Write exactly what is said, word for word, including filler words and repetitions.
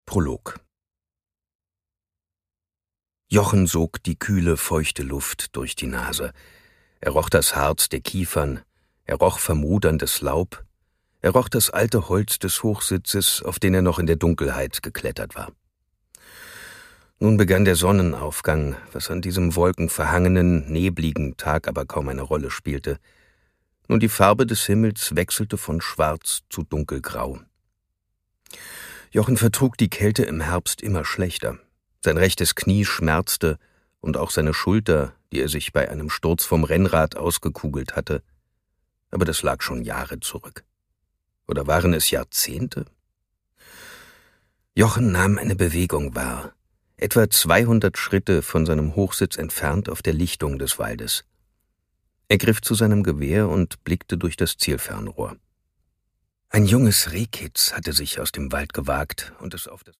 Prolog. Jochen sog die kühle, feuchte Luft durch die Nase. Er roch das Harz der Kiefern, er roch vermoderndes Laub, er roch das alte Holz des Hochsitzes, auf den er noch in der Dunkelheit geklettert war. Nun begann der Sonnenaufgang, was an diesem wolkenverhangenen, nebligen Tag aber kaum eine Rolle spielte. Nun die Farbe des Himmels wechselte von schwarz zu dunkelgrau. Jochen vertrug die Kälte im Herbst immer schlechter. Sein rechtes Knie schmerzte und auch seine Schulter, die er sich bei einem Sturz vom Rennrad ausgekugelt hatte. Aber das lag schon Jahre zurück. Oder waren es Jahrzehnte? Jochen nahm eine Bewegung wahr, etwa zweihundert Schritte von seinem Hochsitz entfernt auf der Lichtung des Waldes. Er griff zu seinem Gewehr und blickte durch das Zielfernrohr. Ein junges Rehkitz hatte sich aus dem Wald gewagt und es auf das